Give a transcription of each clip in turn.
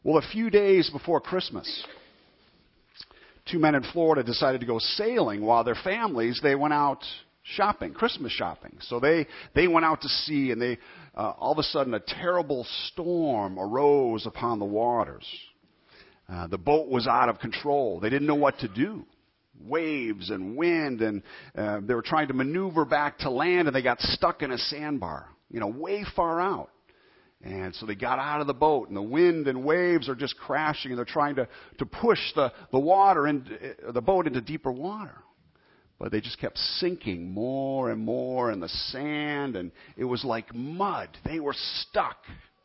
Well, a few days before Christmas, two men in Florida decided to go sailing while their families, they went out shopping, Christmas shopping. So they went out to sea, and they all of a sudden a terrible storm arose upon the waters. The boat was out of control. They didn't know what to do. Waves and wind, and they were trying to maneuver back to land, and they got stuck in a sandbar, way far out. And so they got out of the boat, and the wind and waves are just crashing, and they're trying to push the water and the boat into deeper water. But they just kept sinking more and more in the sand, and it was like mud. They were stuck.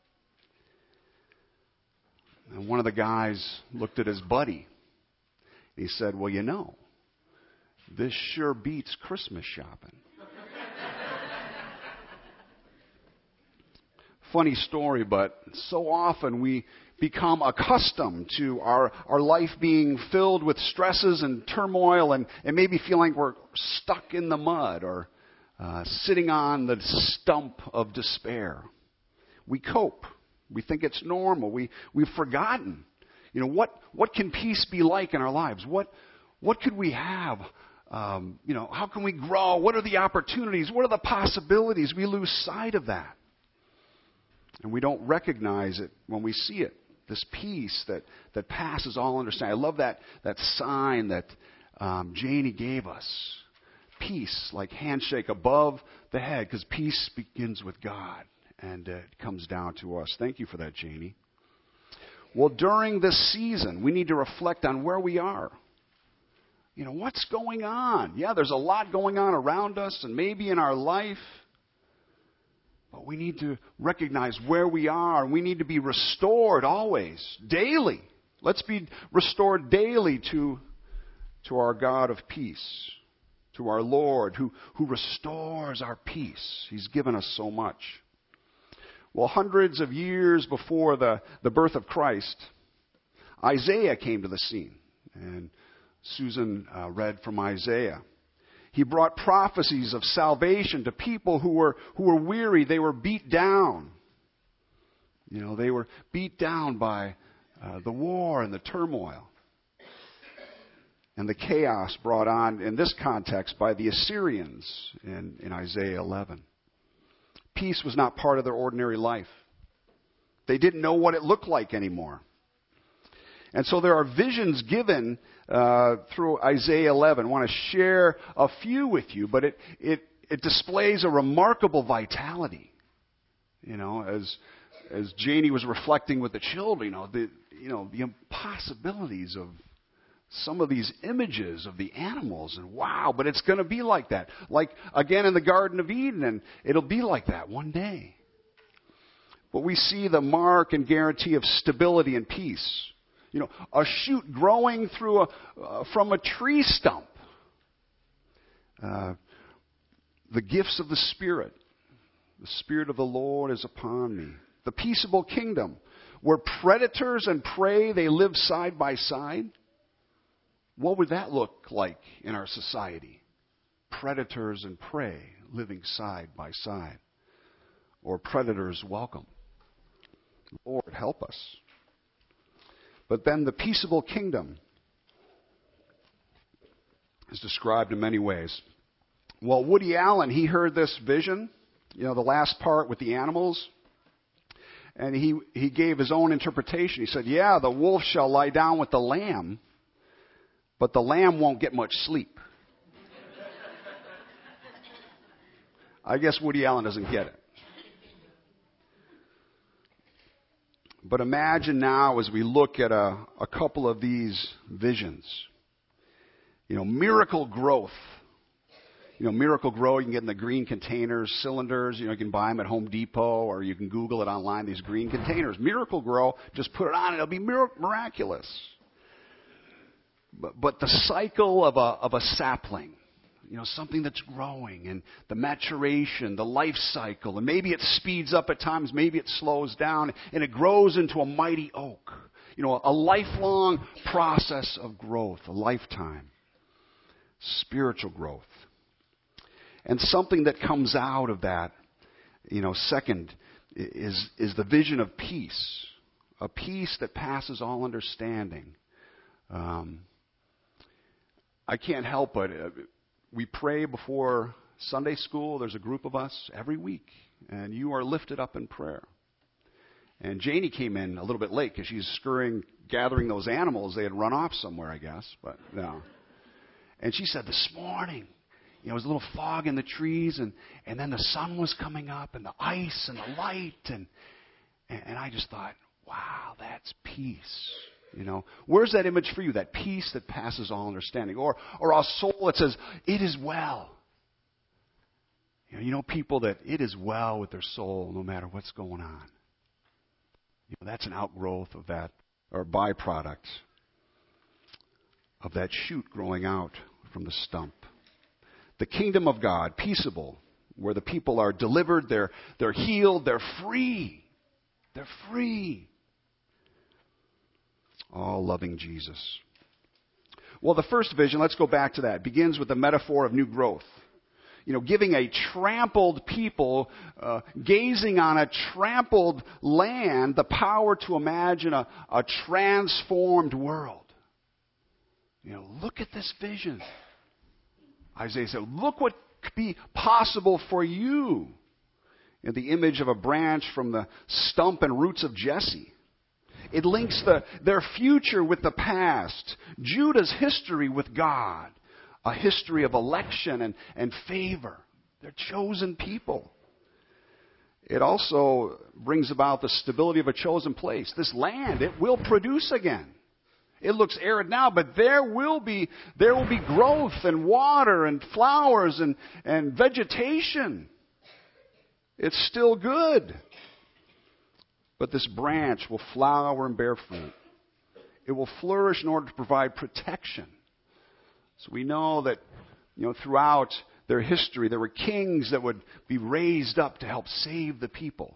And one of the guys looked at his buddy. He said, well, this sure beats Christmas shopping. Funny story, but so often we become accustomed to our life being filled with stresses and turmoil, and maybe feeling we're stuck in the mud or sitting on the stump of despair. We cope. We think it's normal. We've forgotten. What can peace be like in our lives? What could we have? How can we grow? What are the opportunities? What are the possibilities? We lose sight of that. And we don't recognize it when we see it. This peace that passes all understanding. I love that sign that Janie gave us. Peace, like handshake above the head, because peace begins with God, and it comes down to us. Thank you for that, Janie. Well, during this season, we need to reflect on where we are. What's going on? Yeah, there's a lot going on around us and maybe in our life. But we need to recognize where we are. We need to be restored always, daily. Let's be restored daily to our God of peace, to our Lord who restores our peace. He's given us so much. Well, hundreds of years before the birth of Christ, Isaiah came to the scene. And Susan read from Isaiah. He brought prophecies of salvation to people who were weary. They were beat down. They were beat down by the war and the turmoil and the chaos brought on, in this context, by the Assyrians in Isaiah 11. Peace was not part of their ordinary life. They didn't know what it looked like anymore. And so there are visions given through Isaiah 11. I want to share a few with you, but it displays a remarkable vitality. As Janie was reflecting with the children, the impossibilities of some of these images of the animals, and wow, but it's going to be like that. Like again in the Garden of Eden, and it'll be like that one day. But we see the mark and guarantee of stability and peace. A shoot growing from a tree stump. The gifts of the Spirit. The Spirit of the Lord is upon me. The peaceable kingdom, where predators and prey, they live side by side. What would that look like in our society? Predators and prey living side by side. Or predators welcome. Lord, help us. But then the peaceable kingdom is described in many ways. Well, Woody Allen, he heard this vision, the last part with the animals, and he gave his own interpretation. He said, yeah, the wolf shall lie down with the lamb, but the lamb won't get much sleep. I guess Woody Allen doesn't get it. But imagine now as we look at a couple of these visions. Miracle growth. Miracle Grow, you can get in the green containers, cylinders. You can buy them at Home Depot, or you can Google it online, these green containers. Miracle Grow, just put it on, it'll be miraculous. But the cycle of a sapling, something that's growing, and the maturation, the life cycle, and maybe it speeds up at times, maybe it slows down, and it grows into a mighty oak. A lifelong process of growth, a lifetime. Spiritual growth. And something that comes out of that, second, is the vision of peace. a peace that passes all understanding. I can't help but we pray before Sunday school. There's a group of us every week, and you are lifted up in prayer. And Janie came in a little bit late because she's gathering those animals. They had run off somewhere, I guess, but no. And she said, this morning, there was a little fog in the trees, and then the sun was coming up, and the ice and the light, and I just thought, wow, that's peace. Where's that image for you? That peace that passes all understanding. Or our soul that says, it is well. People that it is well with their soul no matter what's going on. That's an outgrowth of that, or byproduct of that shoot growing out from the stump. The kingdom of God, peaceable, where the people are delivered, they're healed, they're free. They're free. All loving Jesus. Well, the first vision, let's go back to that, begins with the metaphor of new growth. Giving a trampled people, gazing on a trampled land, the power to imagine a transformed world. Look at this vision. Isaiah said, look what could be possible for you. In the image of a branch from the stump and roots of Jesse. It links their future with the past, Judah's history with God, a history of election and favor. They're chosen people. It also brings about the stability of a chosen place. This land, it will produce again. It looks arid now, but there will be growth and water and flowers and vegetation. It's still good. But this branch will flower and bear fruit. It will flourish in order to provide protection. So we know that, throughout their history, there were kings that would be raised up to help save the people.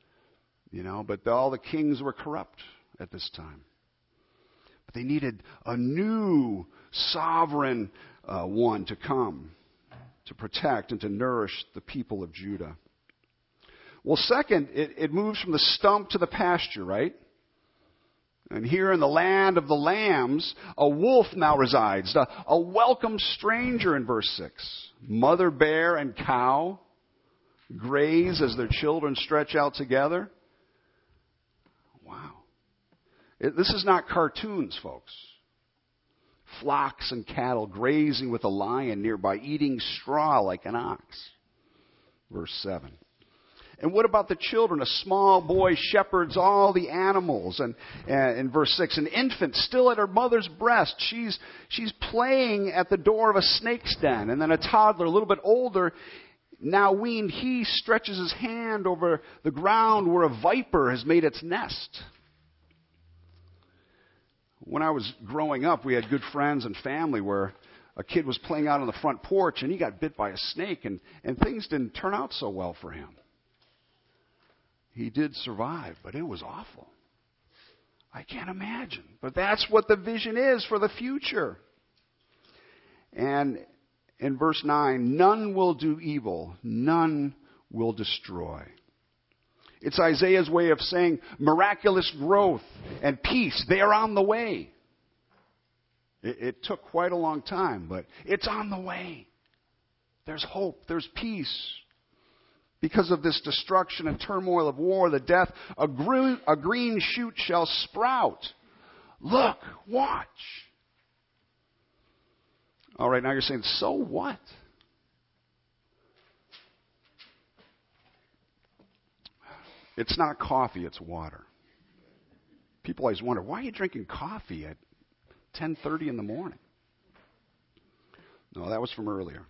But all the kings were corrupt at this time. But they needed a new sovereign one to come to protect and to nourish the people of Judah. Well, second, it moves from the stump to the pasture, right? And here in the land of the lambs, a wolf now resides, a welcome stranger in verse 6. Mother bear and cow graze as their children stretch out together. Wow. This is not cartoons, folks. Flocks and cattle grazing with a lion nearby, eating straw like an ox. Verse 7. And what about the children? A small boy shepherds all the animals. And in verse 6, an infant still at her mother's breast. She's playing at the door of a snake's den. And then a toddler, a little bit older, now weaned, he stretches his hand over the ground where a viper has made its nest. When I was growing up, we had good friends and family where a kid was playing out on the front porch and he got bit by a snake and things didn't turn out so well for him. He did survive, but it was awful. I can't imagine. But that's what the vision is for the future. And in verse 9, none will do evil, none will destroy. It's Isaiah's way of saying miraculous growth and peace, they are on the way. It took quite a long time, but it's on the way. There's hope, there's peace. Because of this destruction and turmoil of war, the death, a green shoot shall sprout. Look, watch. All right, now you're saying, so what? It's not coffee, it's water. People always wonder, why are you drinking coffee at 10:30 in the morning? No, that was from earlier.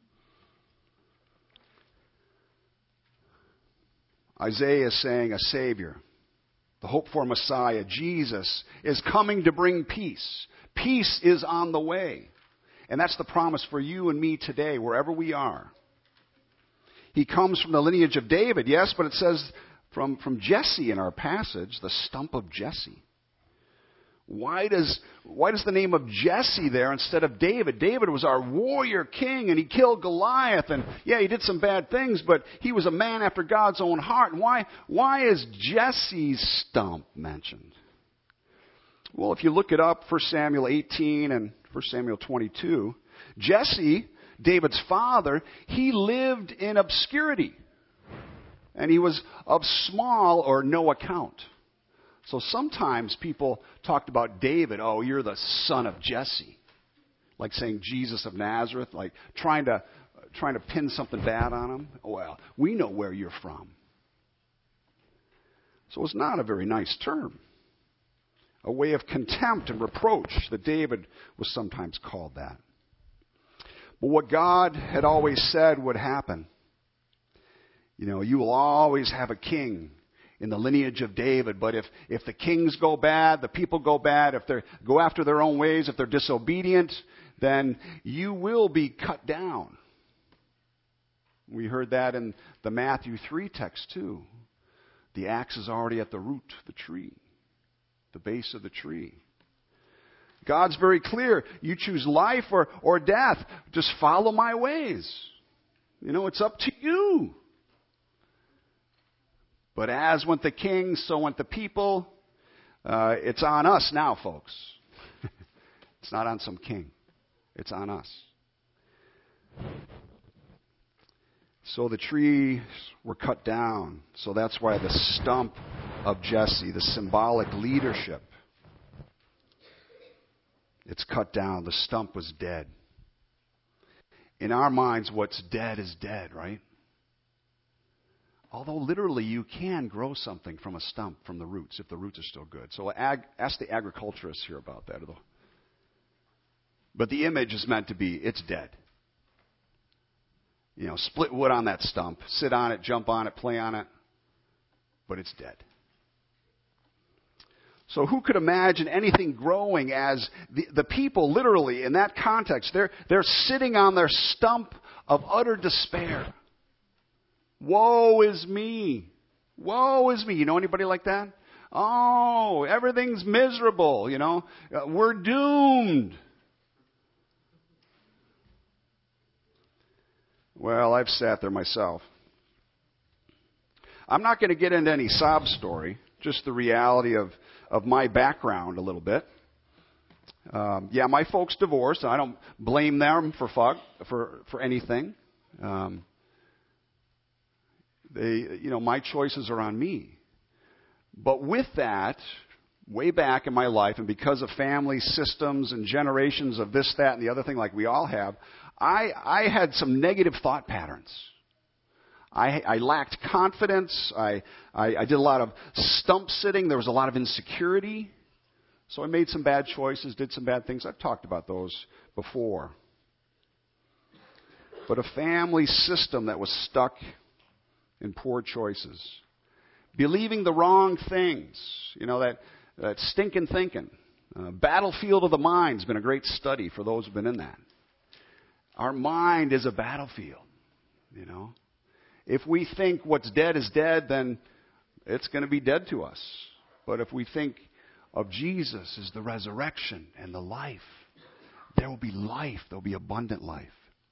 Isaiah is saying a Savior, the hope for Messiah, Jesus, is coming to bring peace. Peace is on the way. And that's the promise for you and me today, wherever we are. He comes from the lineage of David, yes, but it says from Jesse in our passage, the stump of Jesse. Why does the name of Jesse there instead of David? David was our warrior king, and he killed Goliath, and yeah, he did some bad things, but he was a man after God's own heart. And why is Jesse's stump mentioned? Well, if you look it up, 1 Samuel 18 and 1 Samuel 22, Jesse, David's father, he lived in obscurity, and he was of small or no account. So sometimes people talked about David, oh, you're the son of Jesse. Like saying Jesus of Nazareth, like trying to pin something bad on him. Well, we know where you're from. So it's not a very nice term. A way of contempt and reproach that David was sometimes called that. But what God had always said would happen, you will always have a king in the lineage of David, but if the kings go bad, the people go bad, if they go after their own ways, if they're disobedient, then you will be cut down. We heard that in the Matthew 3 text too. The axe is already at the root of the tree, the base of the tree. God's very clear. You choose life or death. Just follow my ways. It's up to you. But as went the kings, so went the people. It's on us now, folks. It's not on some king. It's on us. So the trees were cut down. So that's why the stump of Jesse, the symbolic leadership, it's cut down. The stump was dead. In our minds, what's dead is dead, right? Although literally you can grow something from a stump, from the roots, if the roots are still good. So ask the agriculturists here about that. But the image is meant to be, it's dead. Split wood on that stump, sit on it, jump on it, play on it, but it's dead. So who could imagine anything growing as the people, literally, in that context, they're sitting on their stump of utter despair. Woe is me. Woe is me. You know anybody like that? Oh, everything's miserable, We're doomed. Well, I've sat there myself. I'm not going to get into any sob story, just the reality of my background a little bit. Yeah, my folks divorced. I don't blame them for anything. My choices are on me. But with that, way back in my life, and because of family systems and generations of this, that, and the other thing like we all have, I had some negative thought patterns. I lacked confidence. I did a lot of stump sitting. There was a lot of insecurity. So I made some bad choices, did some bad things. I've talked about those before. But a family system that was stuck in poor choices. Believing the wrong things. That stinking thinking. Battlefield of the mind's been a great study for those who've been in that. Our mind is a battlefield, If we think what's dead is dead, then it's going to be dead to us. But if we think of Jesus as the resurrection and the life, there will be life. There will be abundant life.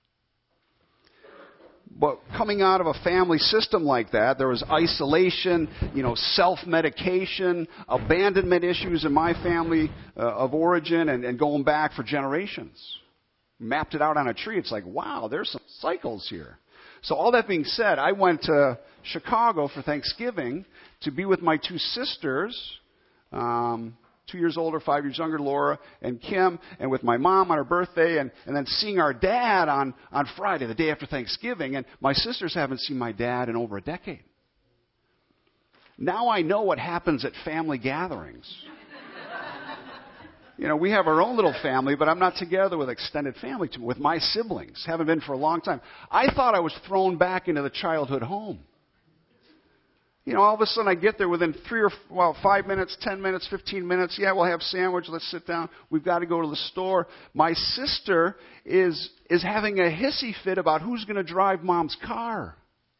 But coming out of a family system like that, there was isolation, self-medication, abandonment issues in my family of origin and going back for generations. Mapped it out on a tree. It's like, wow, there's some cycles here. So all that being said, I went to Chicago for Thanksgiving to be with my two sisters, 2 years older, 5 years younger, Laura and Kim, and with my mom on her birthday, and then seeing our dad on Friday, the day after Thanksgiving. And my sisters haven't seen my dad in over a decade. Now I know what happens at family gatherings. We have our own little family, but I'm not together with extended family, with my siblings. Haven't been for a long time. I thought I was thrown back into the childhood home. All of a sudden I get there within 5 minutes, 10 minutes, 15 minutes. Yeah, we'll have sandwich. Let's sit down. We've got to go to the store. My sister is having a hissy fit about who's going to drive Mom's car.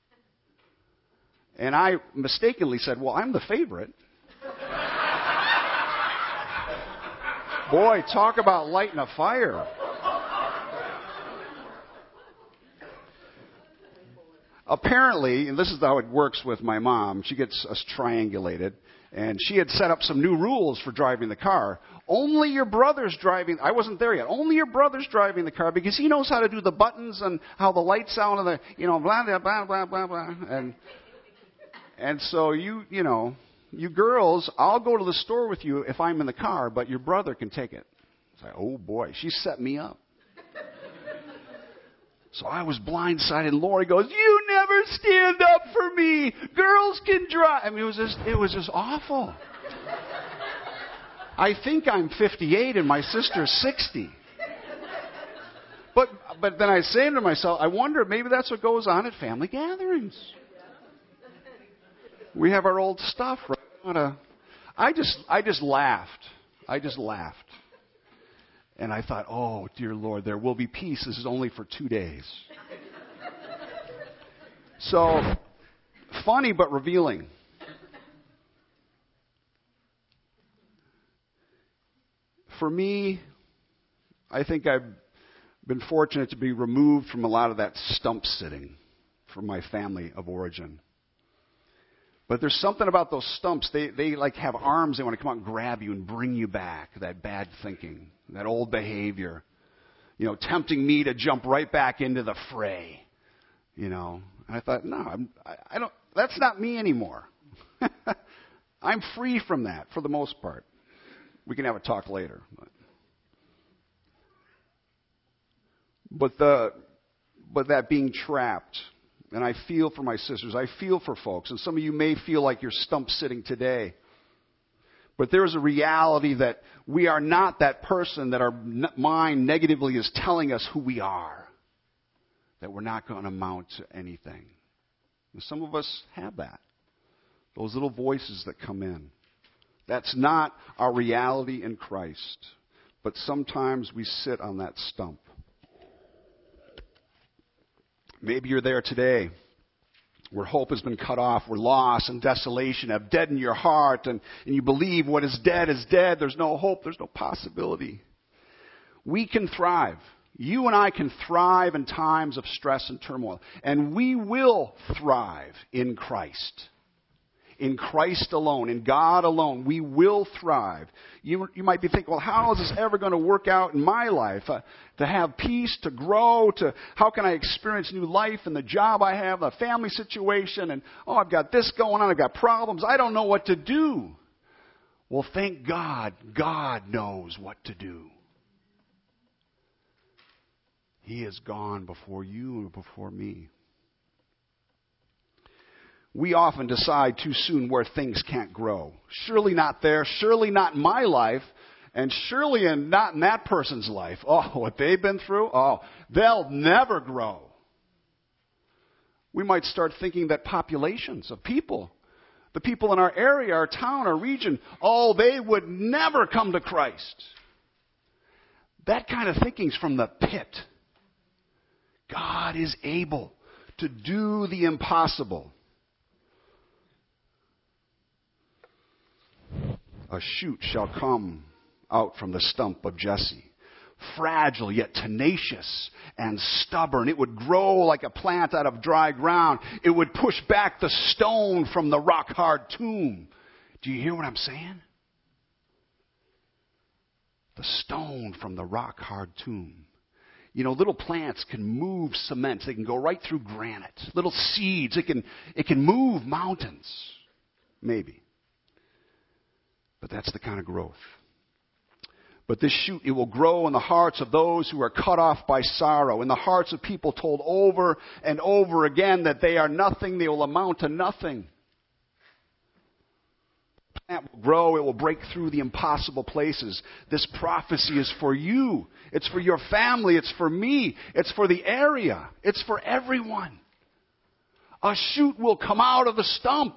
And I mistakenly said, well, I'm the favorite. Boy, talk about lighting a fire. Apparently, and this is how it works with my mom, she gets us triangulated, and she had set up some new rules for driving the car. Only your brother's driving, I wasn't there yet, only your brother's driving the car because he knows how to do the buttons and how the lights sound and the, blah, blah, blah, blah, blah, blah. And so you girls, I'll go to the store with you if I'm in the car, but your brother can take it. It's like, oh boy, she set me up. So I was blindsided, and Lori goes, "You never stand up for me. Girls can drive." I mean, it was just awful. I think I'm 58 and my sister's 60. But then I say to myself, I wonder, maybe that's what goes on at family gatherings. We have our old stuff, right? I just laughed. And I thought, oh, dear Lord, there will be peace. This is only for 2 days. So, funny but revealing. For me, I think I've been fortunate to be removed from a lot of that stump sitting from my family of origin. But there's something about those stumps. They like have arms. They want to come out and grab you and bring you back. That bad thinking, that old behavior, tempting me to jump right back into the fray. And I thought, no, I don't. That's not me anymore. I'm free from that for the most part. We can have a talk later. But that being trapped. And I feel for my sisters. I feel for folks. And some of you may feel like you're stump sitting today. But there's a reality that we are not that person that our mind negatively is telling us who we are. That we're not going to amount to anything. And some of us have that. Those little voices that come in. That's not our reality in Christ. But sometimes we sit on that stump. Maybe you're there today where hope has been cut off, where loss and desolation have deadened your heart, and you believe what is dead is dead. There's no hope. There's no possibility. We can thrive. You and I can thrive in times of stress and turmoil. And we will thrive in Christ. In Christ alone, in God alone, we will thrive. You might be thinking, well, how is this ever going to work out in my life? To have peace, to grow, how can I experience new life in the job I have, the family situation, and I've got this going on, I've got problems, I don't know what to do. Well, thank God, God knows what to do. He has gone before you and before me. We often decide too soon where things can't grow. Surely not there, surely not in my life, and surely not in that person's life. Oh, what they've been through, they'll never grow. We might start thinking that populations of people, the people in our area, our town, our region, they would never come to Christ. That kind of thinking's from the pit. God is able to do the impossible. A shoot shall come out from the stump of Jesse. Fragile yet tenacious and stubborn. It would grow like a plant out of dry ground. It would push back the stone from the rock-hard tomb. Do you hear what I'm saying? The stone from the rock-hard tomb. Little plants can move cement. They can go right through granite. Little seeds, it can move mountains. Maybe. But that's the kind of growth. But this shoot, it will grow in the hearts of those who are cut off by sorrow, in the hearts of people told over and over again that they are nothing, they will amount to nothing. The plant will grow, it will break through the impossible places. This prophecy is for you. It's for your family. It's for me. It's for the area. It's for everyone. A shoot will come out of the stump.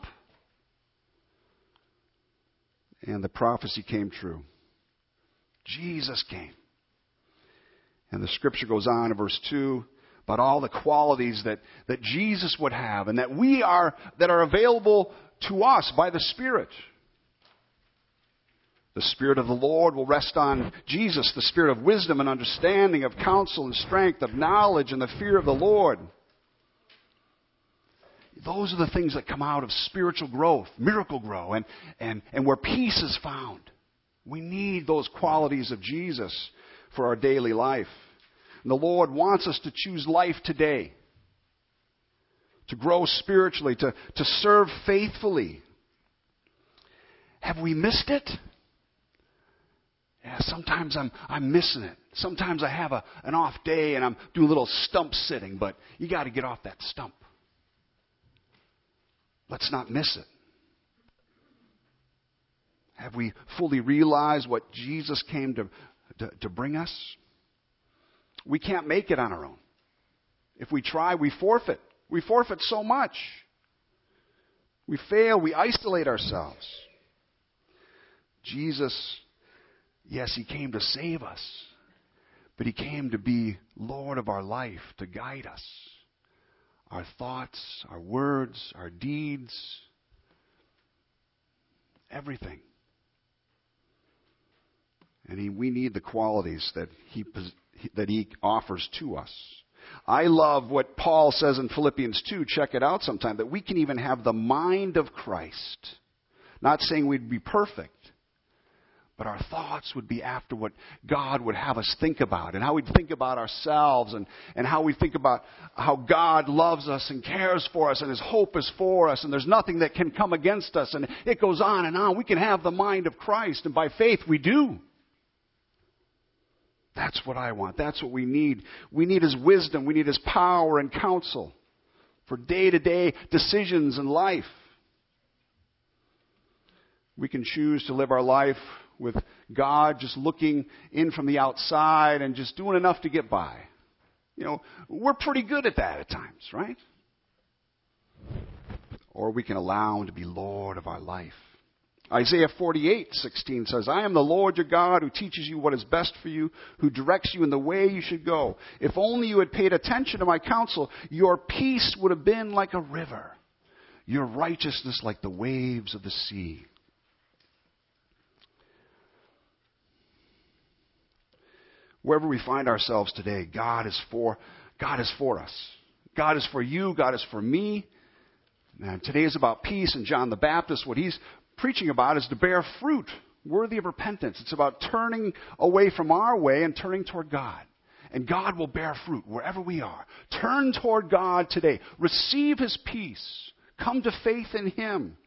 And the prophecy came true. Jesus came. And the scripture goes on in verse 2 about all the qualities that Jesus would have and that are available to us by the Spirit. The Spirit of the Lord will rest on Jesus, the Spirit of wisdom and understanding, of counsel and strength, of knowledge and the fear of the Lord. Those are the things that come out of spiritual growth, miracle growth, and where peace is found. We need those qualities of Jesus for our daily life. And the Lord wants us to choose life today, to grow spiritually, to serve faithfully. Have we missed it? Yeah, sometimes I'm missing it. Sometimes I have an off day and I'm doing a little stump sitting, but you got to get off that stump. Let's not miss it. Have we fully realized what Jesus came to bring us? We can't make it on our own. If we try, we forfeit. We forfeit so much. We fail. We isolate ourselves. Jesus, yes, He came to save us, but He came to be Lord of our life, to guide us. Our thoughts, our words, our deeds, everything. And we need the qualities that He offers to us. I love what Paul says in Philippians 2. Check it out sometime. That we can even have the mind of Christ. Not saying we'd be perfect, but our thoughts would be after what God would have us think about, and how we'd think about ourselves, and how we think about how God loves us and cares for us, and His hope is for us, and there's nothing that can come against us, and it goes on and on. We can have the mind of Christ, and by faith we do. That's what I want. That's what we need. We need His wisdom. We need His power and counsel for day-to-day decisions in life. We can choose to live our life with God just looking in from the outside and just doing enough to get by. You know, we're pretty good at that at times, right? Or we can allow Him to be Lord of our life. Isaiah 48:16 says, I am the Lord your God who teaches you what is best for you, who directs you in the way you should go. If only you had paid attention to my counsel, your peace would have been like a river, your righteousness like the waves of the sea. Wherever we find ourselves today, God is for us. God is for you. God is for me. And today is about peace. And John the Baptist, what he's preaching about is to bear fruit worthy of repentance. It's about turning away from our way and turning toward God. And God will bear fruit wherever we are. Turn toward God today. Receive His peace. Come to faith in Him.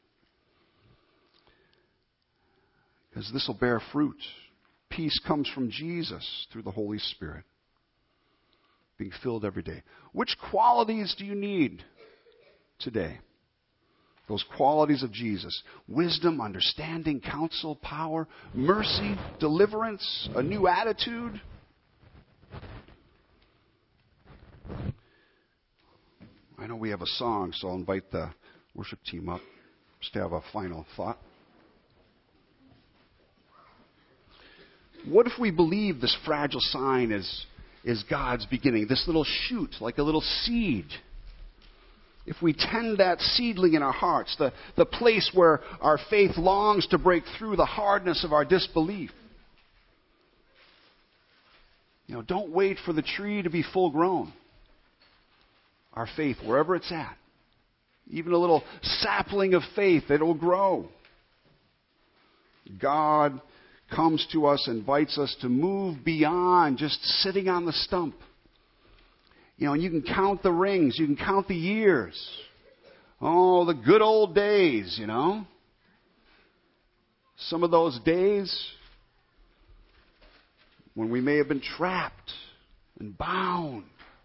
Because this will bear fruit. Peace comes from Jesus through the Holy Spirit. Being filled every day. Which qualities do you need today? Those qualities of Jesus. Wisdom, understanding, counsel, power, mercy, deliverance, a new attitude. I know we have a song, so I'll invite the worship team up just to have a final thought. What if we believe this fragile sign is God's beginning? This little shoot, like a little seed. If we tend that seedling in our hearts, the place where our faith longs to break through the hardness of our disbelief. You know, don't wait for the tree to be full grown. Our faith, wherever it's at, even a little sapling of faith, it will grow. God comes to us, invites us to move beyond just sitting on the stump. You know, and you can count the rings, you can count the years. Oh, the good old days, you know. Some of those days when we may have been trapped and bound.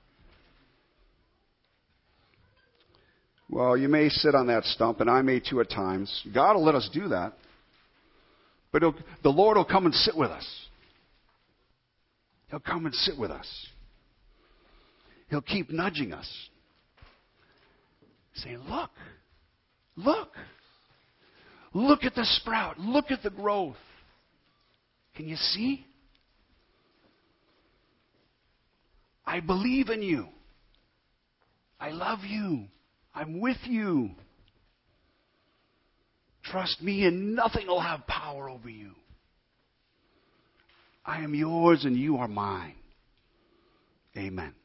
Well, you may sit on that stump, and I may too at times. God will let us do that. But the Lord will come and sit with us. He'll come and sit with us. He'll keep nudging us. Saying, look. Look at the sprout. Look at the growth. Can you see? I believe in you. I love you. I'm with you. Trust me and nothing will have power over you. I am yours and you are mine. Amen.